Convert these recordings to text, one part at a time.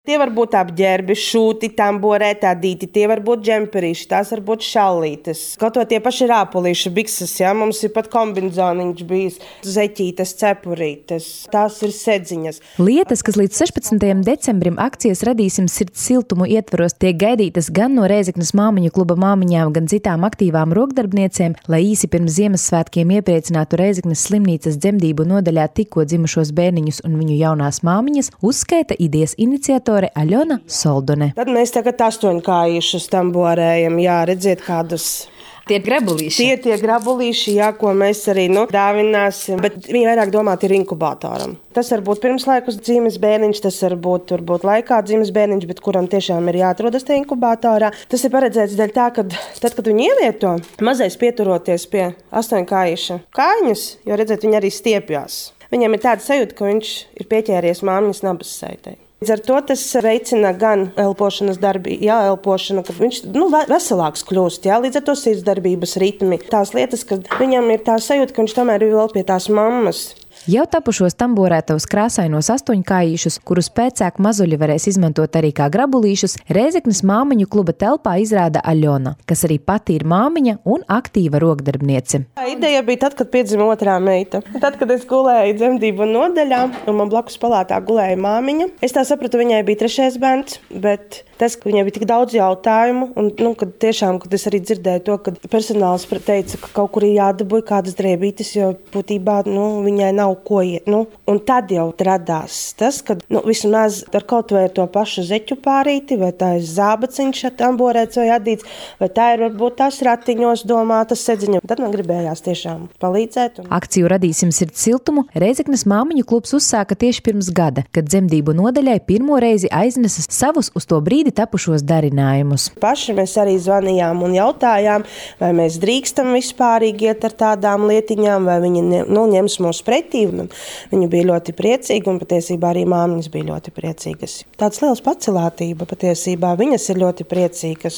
Tie var būt apģērbi, šūti, tamborēti, adīti, tie var būt džemperīši, tās var būt šallītes. Kaut vai tie paši rāpulīši, bikses, mums ir pat kombinzoniņš bijis, zeķītes, cepurītes, tās ir sedziņas. Lietas, kas līdz 16. decembrim akcijas Radīsim sirds siltumu ietvaros tiek gaidītas gan no Rēzeknes māmiņu kluba māmiņām, gan citām aktīvām rokdarbniecēm, lai īsi pirms Ziemassvētkiem iepriecinātu Rēzeknes slimnīcas dzemdību nodaļā tikko dzimušos bērniņus un viņu jaunās māmiņas, uzskaita idejas iniciatore Aļona Soldone. Tad mēs tagad 8 kājušus tamborējam, redziet kādus. Tie grabulīši. Tie grabulīši, ko mēs arī dāvināsim, bet viņi vairāk domāti ir inkubatoram. Tas var būt pirmslaikus dzimis bērniņš, tas var būt laikā dzimis bērniņš, bet kuram tiešām ir jāatrodas te inkubatorā. Tas ir paredzēts dēļ tā, ka tad, kad viņi ievieto, mazais pieturoties pie 8 kājuša kājiņas, jo redzēt, viņi arī stiepjās. Viņam ir tāda sajūta, ka viņš ir pieķēries māmiņas nabas saitai. Līdz ar to tas veicina gan elpošanas darbību, elpošanu, ka viņš veselāks kļūst, līdz ar to sirdsdarbības ritmi. Tās lietas, ka viņam ir tā sajūta, ka viņš tomēr ir vēl pie tās mammas. Jau tapušos tamborētavus krāsainos 8 kājušus, kurus pēcāk mazuļi varēs izmantot arī kā grabulīšus, Rēzeknes māmiņu kluba telpā izrāda Aļona, kas arī pati ir māmiņa un aktīva rokdarbniece. Ideja bija tad, kad piedzima otrā meita. Tad, kad es gulēju dzemdību nodaļā un man blakus palātā gulēja māmiņa, es tā sapratu, viņai bija 3. bērns, bet tas, ka viņai bija tik daudz jautājumu un, kad es arī dzirdēju to, ka personāls teica, ka kaut kur ir jādabūj kādas drēbītes, jo būtībā, viņai nav ko iet. Un tad jau radās tas, ka vismaz ar kaut vai to pašu zeķu pārīti, vai tā ir zābaciņš tamborēts vai adīts, vai tā ir varbūt tās ratiņos domātas sedziņa. Tad man gribējās tiešām palīdzēt. Akciju Radīsim sirds siltumu Rēzeknes māmiņu klubs uzsāka tieši pirms gada, kad dzemdību nodaļai pirmo reizi aiznesa savus uz to brīdi tapušos darinājumus. Paši mēs arī zvanījām un jautājām, vai mēs drīkstam vispārīgi iet ar tādām lietiņām, vai viņi ņems mūs pretī. Viņi bija ļoti priecīgi un patiesībā arī māmiņas bija ļoti priecīgas. Tāds liels pacelātība patiesībā, viņas ir ļoti priecīgas,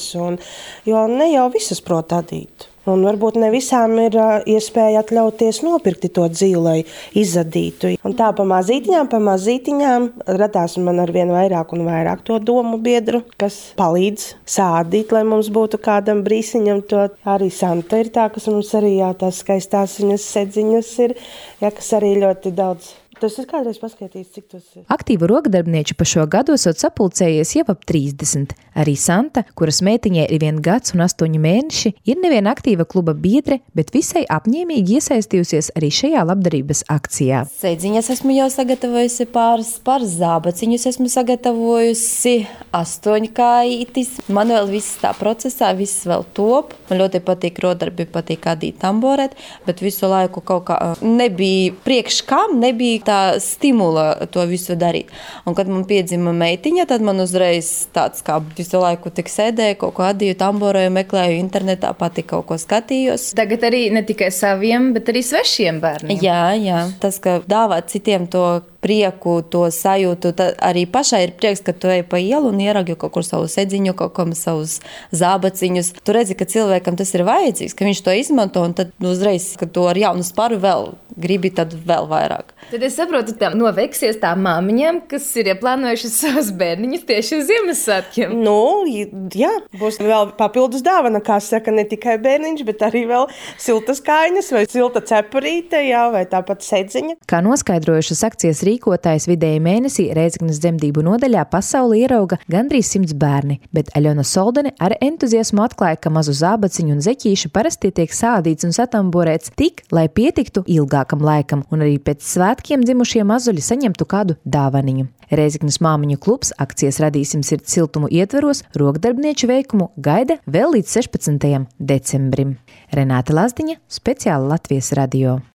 jo ne jau visas prot adīt. Un varbūt ne visām ir iespēja atļauties nopirkti to dzīvi, lai izzadītu. Un tā pa mazītiņām radās man arvien vairāk un vairāk to domu biedru, kas palīdz sādīt, lai mums būtu kādam brīsiņam to. Arī Santa ir tā, kas mums arī tās skaistās viņas sedziņas ir, kas arī ļoti daudz. Tas ir kādreiz paskatīts, cik tas ir. Aktīvu rokdarbnieču pa šo gadu esot sapulcējies jau ap 30. Arī Santa, kuras meitiņai ir 1 gads un 8 mēneši, ir nevien aktīva kluba biedre, bet visai apņēmīgi iesaistījusies arī šajā labdarības akcijā. Sēdziņas esmu jau sagatavojusi pāris zābaciņus esmu sagatavojusi, 8 kājītis. Man vēl viss tā procesā, viss vēl top. Man ļoti patīk rokdarbi, patīk adīt tamborēt, bet visu laiku kaut kā nebija priekš kam, nebija tā stimula to visu darīt. Un kad man piedzima meitiņa, tad man uzreiz tāds kā visu laiku tik sēdēju, kaut ko adīju, tamboroju, meklēju internetā, pati kaut ko skatījos. Tagad arī ne tikai saviem, bet arī svešiem bērniem. Jā. Tas, ka dāvāt citiem to prieku, to sajūtu, tad arī pašai ir prieks, ka tu ej pa ielu un ieraugi kaut kur savu sedziņu, kaut kam savus zābaciņus. Tu redzi, ka cilvēkam tas ir vajadzīgs, ka viņš to izmanto, un tad uzreiz, ka to ar jaunu sparu vēl gribi, tad vēl vairāk. Tad es saprotu, tā noveiksies tā māmiņām, kas ir ieplānojušas savus bērniņus tieši uz Ziemassvētkiem. Jā, būs vēl papildus dāvana, kā saka, ne tikai bērniņš, bet arī vēl siltas kājiņas vai silta cepurīte, vai tāpat sedziņa. Kā noskaidrojušas akcijas rīkotājs, vidēji mēnesī Rēzeknes dzemdību nodaļā pasauli ierauga gandrīz 100 bērni, bet Aļona Soldone ar entuziasmu atklāja, ka mazu zābaciņu un zeķīšu parasti tiek sādīts un satamborēts tik, lai pietiktu ilgākam laikam, un arī pēc svētkiem dzimušie mazuļi saņemtu kādu dāvaniņu. Rēzeknes māmiņu klubs akcijas Radīsim sirds siltumu ietveros rokdarbnieču veikumu gaida vēl līdz 16. decembrim. Renāte Lazdiņa, speciāli Latvijas radio.